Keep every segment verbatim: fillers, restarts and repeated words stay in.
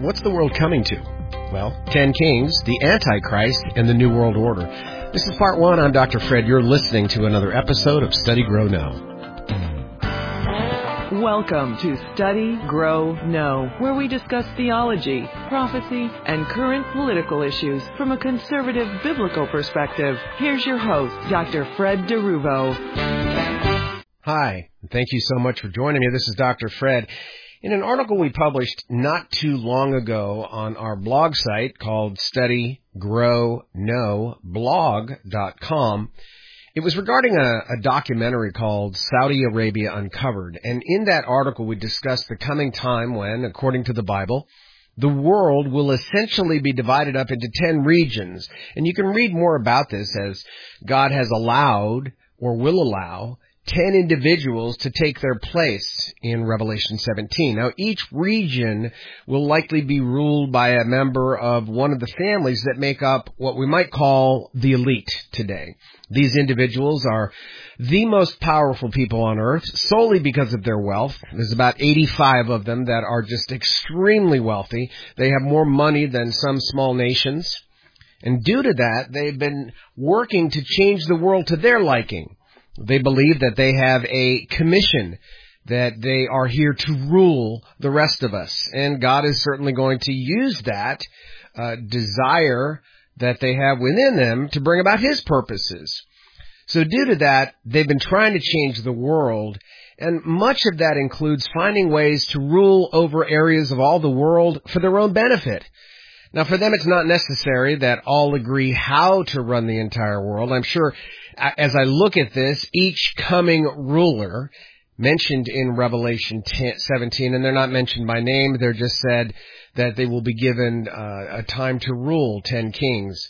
What's the world coming to? Well, Ten Kings, the Antichrist, and the New World Order. This is part one. I'm Doctor Fred. You're listening to another episode of Study, Grow, Know. Welcome to Study, Grow, Know, where we discuss theology, prophecy, and current political issues from a conservative biblical perspective. Here's your host, Doctor Fred DeRuvo. Hi, and thank you so much for joining me. This is Doctor Fred. In an article we published not too long ago on our blog site called Study, Grow, Know, blog dot com, it was regarding a, a documentary called Saudi Arabia Uncovered. And in that article, we discussed the coming time when, according to the Bible, the world will essentially be divided up into ten regions. And you can read more about this as God has allowed or will allow ten individuals to take their place in Revelation seventeen. Now, each region will likely be ruled by a member of one of the families that make up what we might call the elite today. These individuals are the most powerful people on earth solely because of their wealth. There's about eighty-five of them that are just extremely wealthy. They have more money than some small nations. And due to that, they've been working to change the world to their liking. They believe that they have a commission, that they are here to rule the rest of us. And God is certainly going to use that uh, desire that they have within them to bring about His purposes. So due to that, they've been trying to change the world, and much of that includes finding ways to rule over areas of all the world for their own benefit. Now, for them, it's not necessary that all agree how to run the entire world. I'm sure as I look at this, each coming ruler mentioned in Revelation seventeen, and they're not mentioned by name, they're just said that they will be given uh, a time to rule ten kings.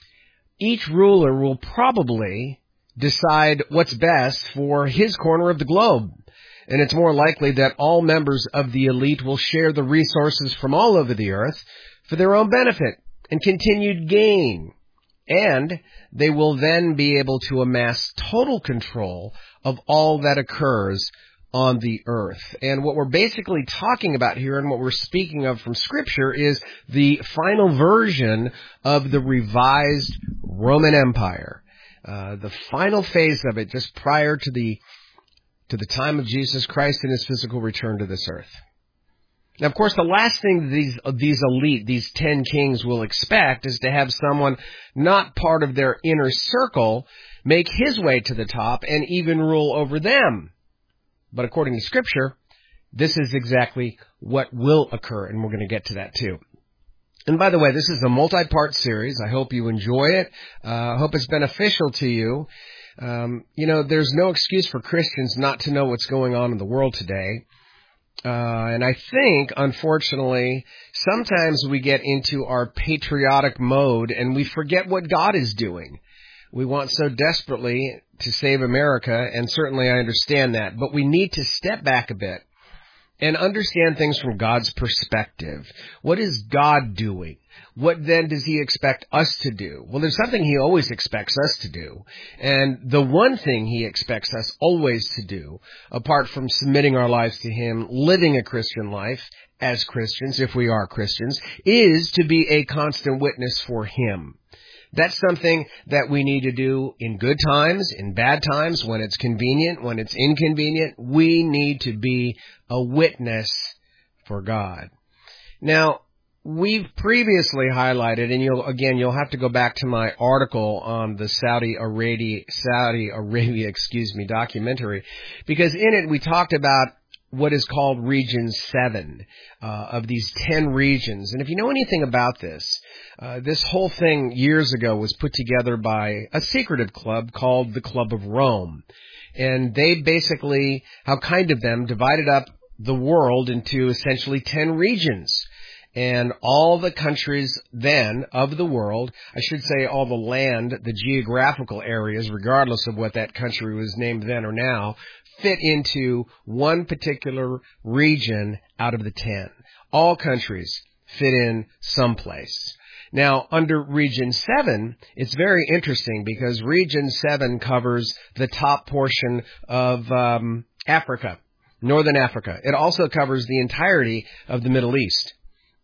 Each ruler will probably decide what's best for his corner of the globe. And it's more likely that all members of the elite will share the resources from all over the earth for their own benefit and continued gain. And they will then be able to amass total control of all that occurs on the earth. And what we're basically talking about here and what we're speaking of from Scripture is the final version of the revised Roman Empire. Uh, the final phase of it just prior to the to the time of Jesus Christ and His physical return to this earth. Now, of course, the last thing these these elite, these ten kings will expect is to have someone not part of their inner circle make his way to the top and even rule over them. But according to Scripture, this is exactly what will occur, and we're going to get to that too. And by the way, this is a multi-part series. I hope you enjoy it. I uh, hope it's beneficial to you. Um, you know, there's no excuse for Christians not to know what's going on in the world today. Uh, and I think, unfortunately, sometimes we get into our patriotic mode and we forget what God is doing. We want so desperately to save America, and certainly I understand that, but we need to step back a bit and understand things from God's perspective. What is God doing? What then does He expect us to do? Well, there's something He always expects us to do. And the one thing He expects us always to do, apart from submitting our lives to Him, living a Christian life as Christians, if we are Christians, is to be a constant witness for Him. That's something that we need to do in good times, in bad times, when it's convenient, when it's inconvenient. We need to be a witness for God. Now, we've previously highlighted, and you'll again, you'll have to go back to my article on the Saudi Arabia, Saudi Arabia, excuse me, documentary, because in it we talked about what is called Region seven uh, of these ten regions. And if you know anything about this, uh, this whole thing years ago was put together by a secretive club called the Club of Rome. And they basically, how kind of them, divided up the world into essentially ten regions. And all the countries then of the world, I should say all the land, the geographical areas, regardless of what that country was named then or now, fit into one particular region out of the ten. All countries fit in someplace. Now, under Region seven, it's very interesting because Region seven covers the top portion of um, Africa, Northern Africa. It also covers the entirety of the Middle East.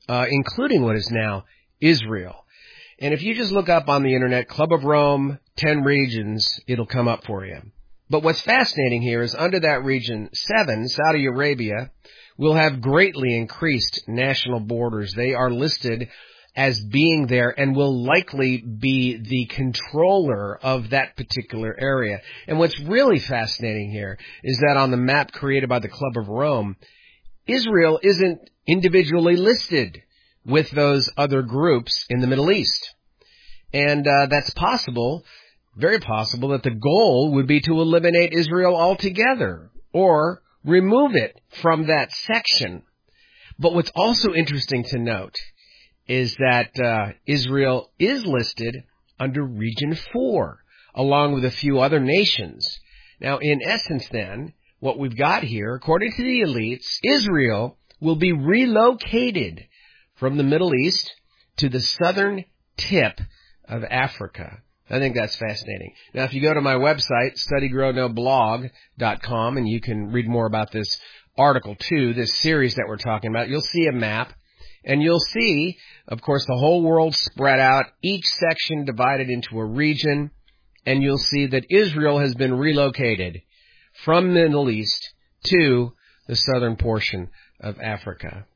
uh, including what is now Israel. And if you just look up on the internet, Club of Rome, ten regions, it'll come up for you. But what's fascinating here is under that region seven, Saudi Arabia, will have greatly increased national borders. They are listed as being there and will likely be the controller of that particular area. And what's really fascinating here is that on the map created by the Club of Rome, Israel isn't individually listed with those other groups in the Middle East. And uh, that's possible, very possible, that the goal would be to eliminate Israel altogether or remove it from that section. But what's also interesting to note is that uh, Israel is listed under Region four, along with a few other nations. Now, in essence, then, what we've got here, according to the elites, Israel will be relocated from the Middle East to the southern tip of Africa. I think that's fascinating. Now, if you go to my website, study grow know blog dot com, and you can read more about this article, too, this series that we're talking about, you'll see a map, and you'll see, of course, the whole world spread out, each section divided into a region, and you'll see that Israel has been relocated from the Middle East to the southern portion of Africa.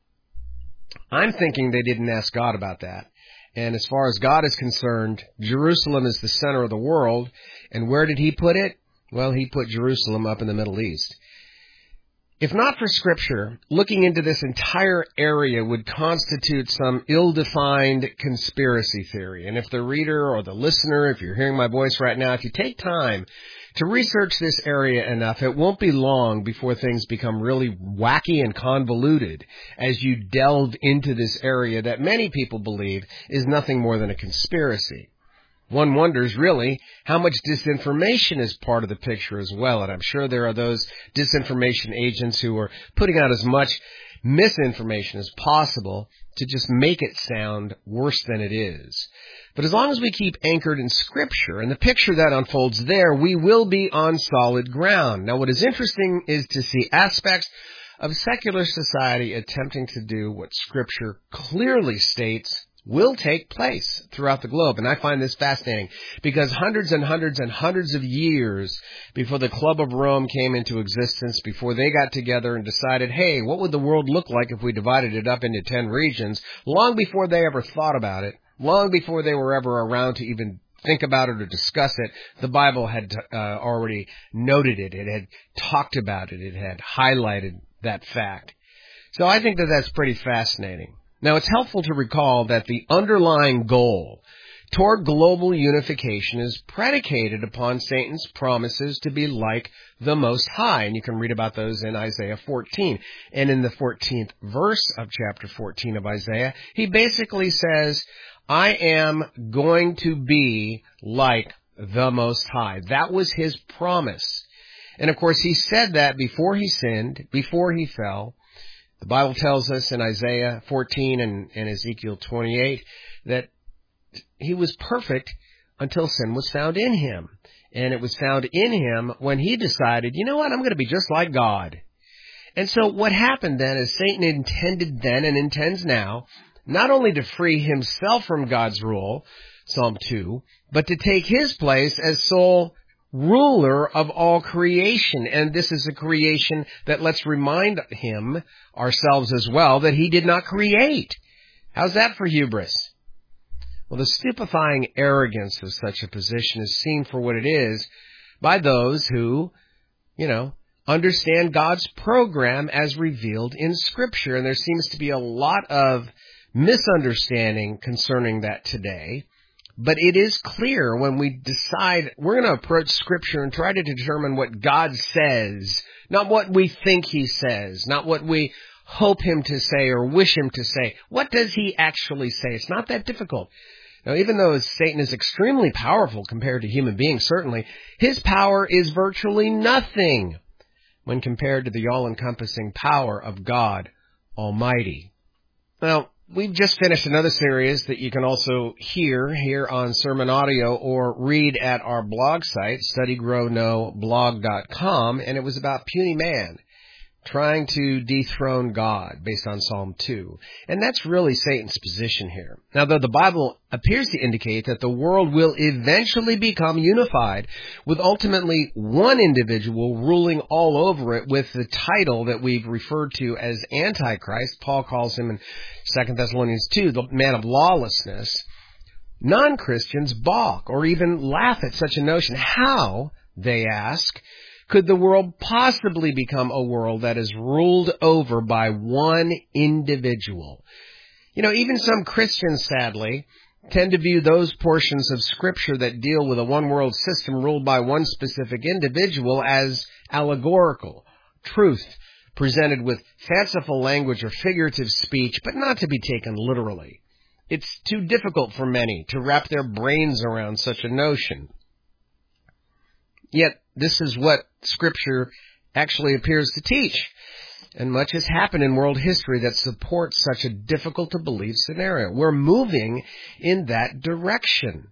I'm thinking they didn't ask God about that. And as far as God is concerned, Jerusalem is the center of the world. And where did he put it? Well, he put Jerusalem up in the Middle East. If not for Scripture, looking into this entire area would constitute some ill-defined conspiracy theory. And if the reader or the listener, if you're hearing my voice right now, if you take time to research this area enough, it won't be long before things become really wacky and convoluted as you delve into this area that many people believe is nothing more than a conspiracy. One wonders, really, how much disinformation is part of the picture as well. And I'm sure there are those disinformation agents who are putting out as much misinformation as possible to just make it sound worse than it is. But as long as we keep anchored in Scripture and the picture that unfolds there, we will be on solid ground. Now, what is interesting is to see aspects of secular society attempting to do what Scripture clearly states will take place throughout the globe. And I find this fascinating because hundreds and hundreds and hundreds of years before the Club of Rome came into existence, before they got together and decided, hey, what would the world look like if we divided it up into ten regions, long before they ever thought about it, long before they were ever around to even think about it or discuss it, the Bible had uh, already noted it. It had talked about it. It had highlighted that fact. So I think that that's pretty fascinating. Now, it's helpful to recall that the underlying goal toward global unification is predicated upon Satan's promises to be like the Most High. And you can read about those in Isaiah fourteen. And in the fourteenth verse of chapter fourteen of Isaiah, he basically says, I am going to be like the Most High. That was his promise. And of course, he said that before he sinned, before he fell. The Bible tells us in Isaiah fourteen and, and Ezekiel twenty-eight that he was perfect until sin was found in him. And it was found in him when he decided, you know what, I'm going to be just like God. And so what happened then is Satan intended then and intends now not only to free himself from God's rule, Psalm two, but to take his place as sole ruler of all creation. And this is a creation that let's remind him, ourselves as well, that he did not create. How's that for hubris? Well, the stupefying arrogance of such a position is seen for what it is by those who, you know, understand God's program as revealed in Scripture. And there seems to be a lot of misunderstanding concerning that today. But it is clear when we decide we're going to approach Scripture and try to determine what God says, not what we think he says, not what we hope him to say or wish him to say. What does he actually say? It's not that difficult. Now, even though Satan is extremely powerful compared to human beings, certainly, his power is virtually nothing when compared to the all-encompassing power of God Almighty. Now, we've just finished another series that you can also hear here on Sermon Audio or read at our blog site, study grow know blog dot com, and it was about puny man. trying to dethrone God based on Psalm two. And that's really Satan's position here. Now, though the Bible appears to indicate that the world will eventually become unified with ultimately one individual ruling all over it with the title that we've referred to as Antichrist, Paul calls him in Second Thessalonians two, the man of lawlessness, non-Christians balk or even laugh at such a notion. How, they ask, could the world possibly become a world that is ruled over by one individual? You know, even some Christians, sadly, tend to view those portions of Scripture that deal with a one-world system ruled by one specific individual as allegorical, truth presented with fanciful language or figurative speech, but not to be taken literally. It's too difficult for many to wrap their brains around such a notion. Yet, this is what Scripture actually appears to teach. And much has happened in world history that supports such a difficult-to-believe scenario. We're moving in that direction.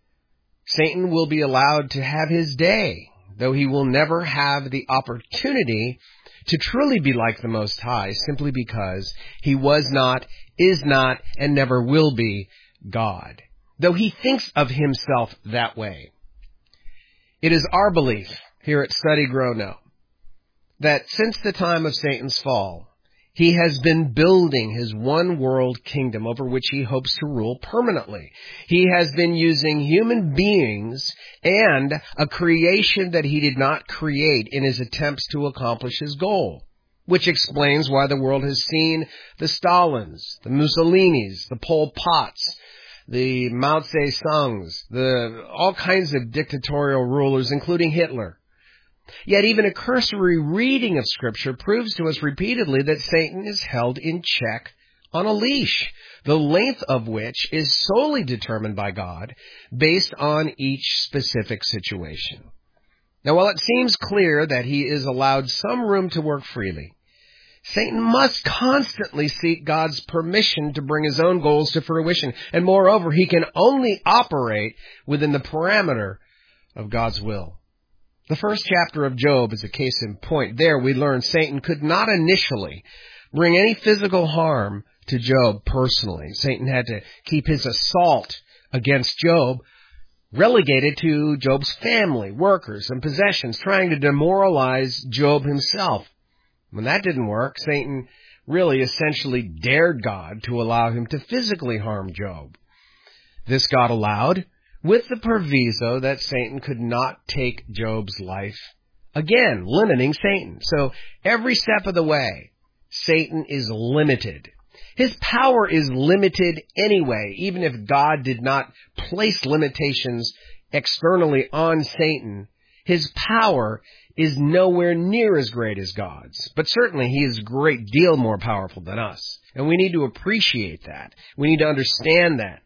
Satan will be allowed to have his day, though he will never have the opportunity to truly be like the Most High, simply because he was not, is not, and never will be God, though he thinks of himself that way. It is our belief here at Study Grow Know that since the time of Satan's fall, he has been building his one-world kingdom over which he hopes to rule permanently. He has been using human beings and a creation that he did not create in his attempts to accomplish his goal, which explains why the world has seen the Stalins, the Mussolinis, the Pol Pots, the Mao Tse-tungs, the all kinds of dictatorial rulers, including Hitler. Yet even a cursory reading of Scripture proves to us repeatedly that Satan is held in check on a leash, the length of which is solely determined by God based on each specific situation. Now, while it seems clear that he is allowed some room to work freely, Satan must constantly seek God's permission to bring his own goals to fruition. And moreover, he can only operate within the parameter of God's will. The first chapter of Job is a case in point. There we learn Satan could not initially bring any physical harm to Job personally. Satan had to keep his assault against Job relegated to Job's family, workers, and possessions, trying to demoralize Job himself. When that didn't work, Satan really essentially dared God to allow him to physically harm Job. This God allowed, with the proviso that Satan could not take Job's life, again, limiting Satan. So every step of the way, Satan is limited. His power is limited anyway, even if God did not place limitations externally on Satan. His power is nowhere near as great as God's. But certainly he is a great deal more powerful than us. And we need to appreciate that. We need to understand that.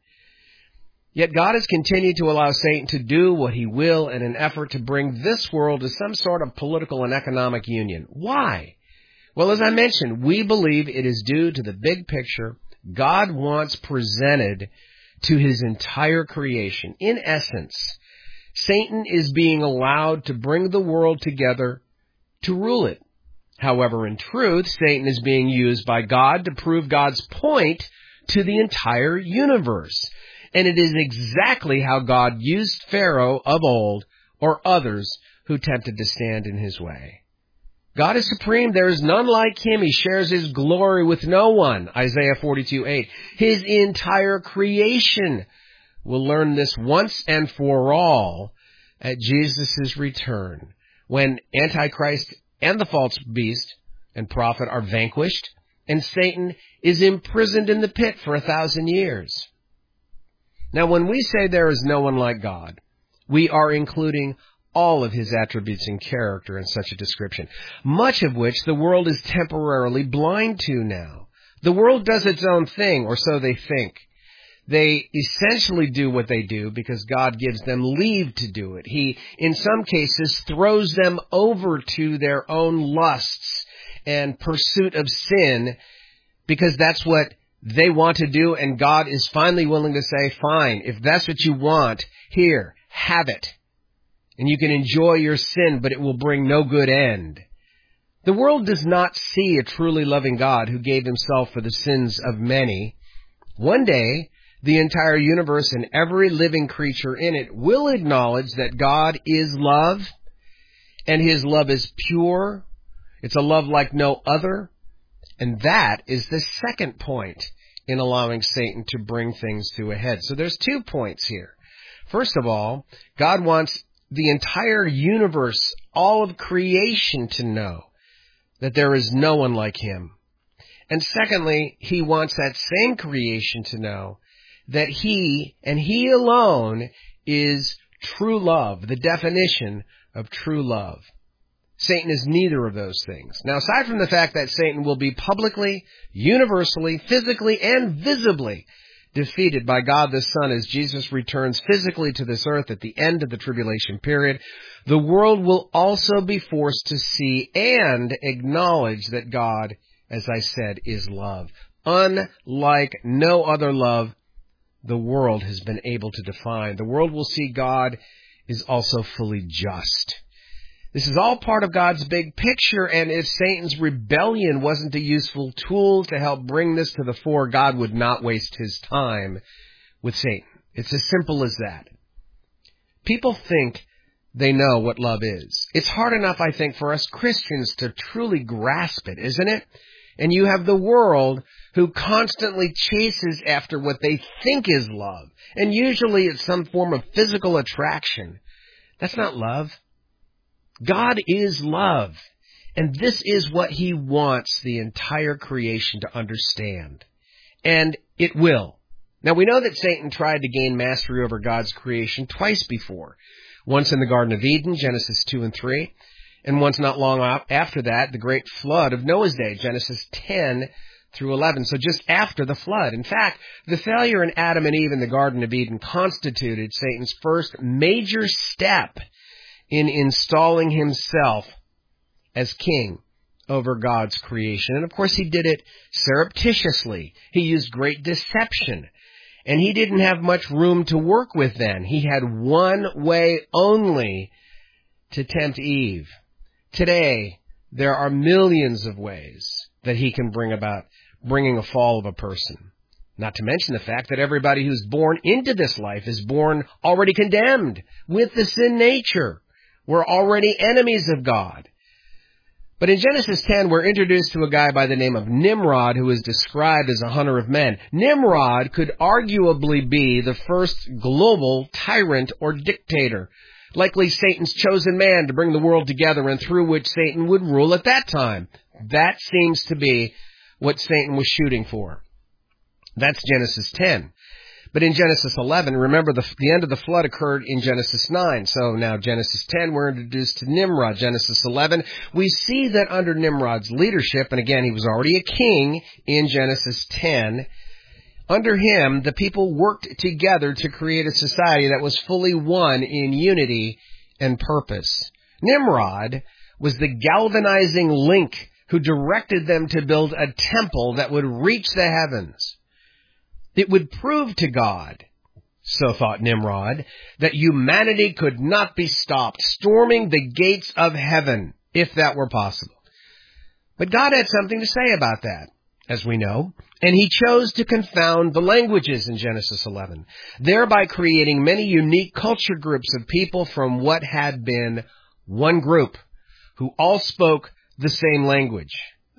Yet God has continued to allow Satan to do what he will in an effort to bring this world to some sort of political and economic union. Why? Well, as I mentioned, we believe it is due to the big picture God wants presented to his entire creation. In essence, Satan is being allowed to bring the world together to rule it. However, in truth, Satan is being used by God to prove God's point to the entire universe. And it is exactly how God used Pharaoh of old or others who tempted to stand in his way. God is supreme. There is none like him. He shares his glory with no one. Isaiah forty-two eight. His entire creation will learn this once and for all at Jesus' return, when Antichrist and the false beast and prophet are vanquished, and Satan is imprisoned in the pit for a thousand years. Now, when we say there is no one like God, we are including all of his attributes and character in such a description, much of which the world is temporarily blind to now. The world does its own thing, or so they think. They essentially do what they do because God gives them leave to do it. He, in some cases, throws them over to their own lusts and pursuit of sin because that's what they want to do, and God is finally willing to say, fine, if that's what you want, here, have it. And you can enjoy your sin, but it will bring no good end. The world does not see a truly loving God who gave himself for the sins of many. One day, the entire universe and every living creature in it will acknowledge that God is love, and his love is pure. It's a love like no other. And that is the second point in allowing Satan to bring things to a head. So there's two points here. First of all, God wants the entire universe, all of creation, to know that there is no one like him. And secondly, he wants that same creation to know that he, and he alone, is true love, the definition of true love. Satan is neither of those things. Now, aside from the fact that Satan will be publicly, universally, physically, and visibly defeated by God the Son as Jesus returns physically to this earth at the end of the tribulation period, the world will also be forced to see and acknowledge that God, as I said, is love. Unlike no other love the world has been able to define. The world will see God is also fully just. This is all part of God's big picture, and if Satan's rebellion wasn't a useful tool to help bring this to the fore, God would not waste his time with Satan. It's as simple as that. People think they know what love is. It's hard enough, I think, for us Christians to truly grasp it, isn't it? And you have the world who constantly chases after what they think is love. And usually it's some form of physical attraction. That's not love. God is love. And this is what he wants the entire creation to understand. And it will. Now, we know that Satan tried to gain mastery over God's creation twice before. Once in the Garden of Eden, Genesis two and three. And once not long after that, the great flood of Noah's day, Genesis ten through eleven. So just after the flood. In fact, the failure in Adam and Eve in the Garden of Eden constituted Satan's first major step in installing himself as king over God's creation. And of course, he did it surreptitiously. He used great deception. And he didn't have much room to work with then. He had one way only to tempt Eve. Today, there are millions of ways that he can bring about bringing a fall of a person. Not to mention the fact that everybody who's born into this life is born already condemned with the sin nature. We're already enemies of God. But in Genesis ten, we're introduced to a guy by the name of Nimrod, who is described as a hunter of men. Nimrod could arguably be the first global tyrant or dictator, likely Satan's chosen man to bring the world together and through which Satan would rule at that time. That seems to be what Satan was shooting for. That's Genesis ten. But in Genesis eleven, remember the, the end of the flood occurred in Genesis nine. So now Genesis ten, we're introduced to Nimrod. Genesis eleven, we see that under Nimrod's leadership, and again, he was already a king in Genesis ten, under him, the people worked together to create a society that was fully one in unity and purpose. Nimrod was the galvanizing link who directed them to build a temple that would reach the heavens. It would prove to God, so thought Nimrod, that humanity could not be stopped storming the gates of heaven, if that were possible. But God had something to say about that, as we know, and he chose to confound the languages in Genesis eleven, thereby creating many unique culture groups of people from what had been one group, who all spoke the same language.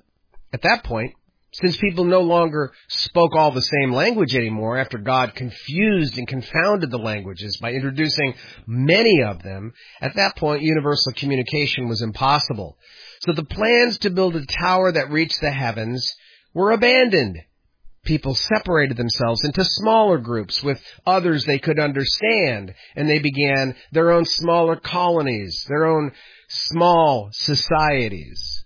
At that point, since people no longer spoke all the same language anymore after God confused and confounded the languages by introducing many of them, at that point universal communication was impossible. So the plans to build a tower that reached the heavens were abandoned. People separated themselves into smaller groups with others they could understand, and they began their own smaller colonies, their own small societies.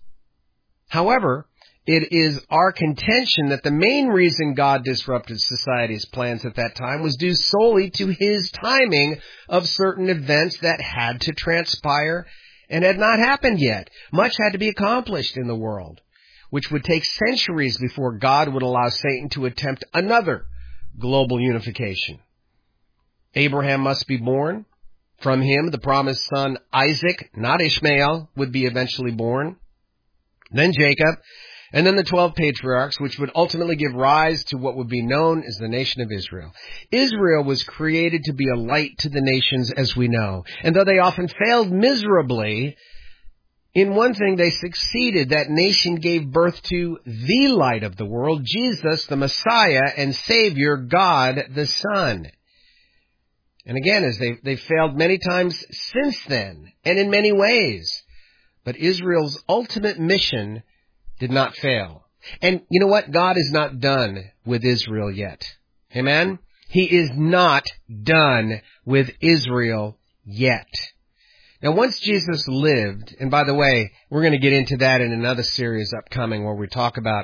However, it is our contention that the main reason God disrupted society's plans at that time was due solely to his timing of certain events that had to transpire and had not happened yet. Much had to be accomplished in the world, which would take centuries before God would allow Satan to attempt another global unification. Abraham must be born. From him, the promised son Isaac, not Ishmael, would be eventually born. then Jacob, and then the twelve patriarchs, which would ultimately give rise to what would be known as the nation of Israel. Israel was created to be a light to the nations, as we know. And though they often failed miserably, in one thing they succeeded. That nation gave birth to the light of the world, Jesus, the Messiah and Savior, God the Son. And again, as they, they failed many times since then, and in many ways. But Israel's ultimate mission did not fail. And you know what? God is not done with Israel yet. Amen? He is not done with Israel yet. Now, once Jesus lived, and by the way, we're going to get into that in another series upcoming where we talk about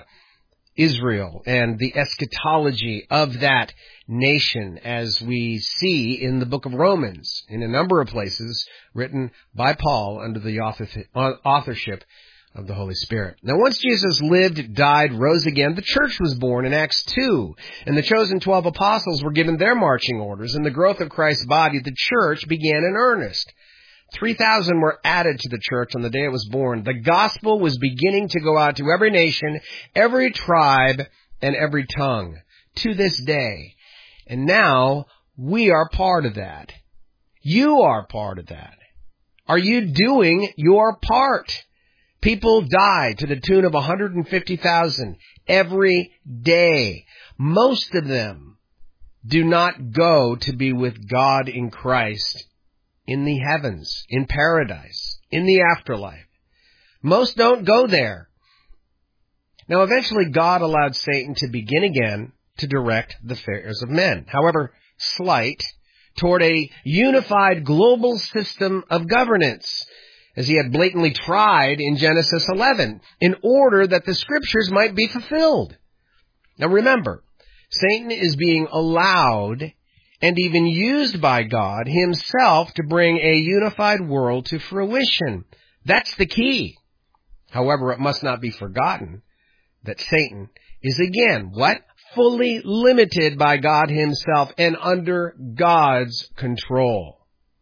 Israel and the eschatology of that nation as we see in the book of Romans in a number of places written by Paul under the authorship of the Holy Spirit. Now, once Jesus lived, died, rose again, the church was born in Acts two, and the chosen twelve apostles were given their marching orders, and the growth of Christ's body, the church, began in earnest. three thousand were added to the church on the day it was born. The gospel was beginning to go out to every nation, every tribe, and every tongue to this day. And now we are part of that. You are part of that. Are you doing your part? People die to the tune of one hundred fifty thousand every day. Most of them do not go to be with God in Christ in the heavens, in paradise, in the afterlife. Most don't go there. Now, eventually God allowed Satan to begin again to direct the affairs of men, however slight, toward a unified global system of governance, as he had blatantly tried in Genesis eleven, in order that the scriptures might be fulfilled. Now remember, Satan is being allowed and even used by God himself to bring a unified world to fruition. That's the key. However, it must not be forgotten that Satan is again, what? Fully limited by God himself and under God's control.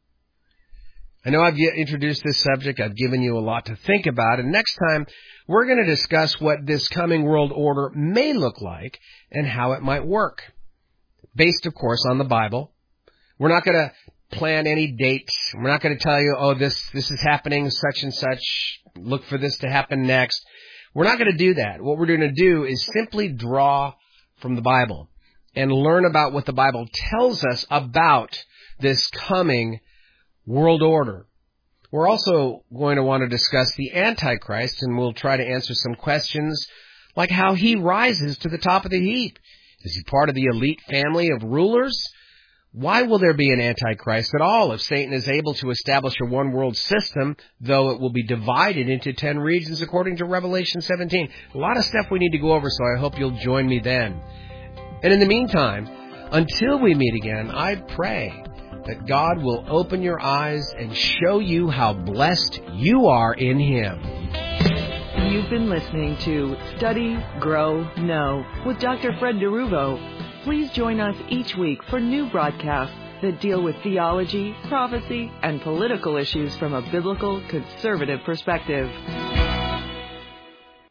I know I've introduced this subject. I've given you a lot to think about. And next time, we're going to discuss what this coming world order may look like and how it might work. Based, of course, on the Bible. We're not going to plan any dates. We're not going to tell you, oh, this, this is happening, such and such. Look for this to happen next. We're not going to do that. What we're going to do is simply draw from the Bible and learn about what the Bible tells us about this coming world order. We're also going to want to discuss the Antichrist, and we'll try to answer some questions like how he rises to the top of the heap. Is he part of the elite family of rulers? Why will there be an Antichrist at all if Satan is able to establish a one-world system, though it will be divided into ten regions according to Revelation seventeen? A lot of stuff we need to go over, so I hope you'll join me then. And in the meantime, until we meet again, I pray that God will open your eyes and show you how blessed you are in Him. You've been listening to Study, Grow, Know with Doctor Fred DeRuvo. Please join us each week for new broadcasts that deal with theology, prophecy, and political issues from a biblical, conservative perspective.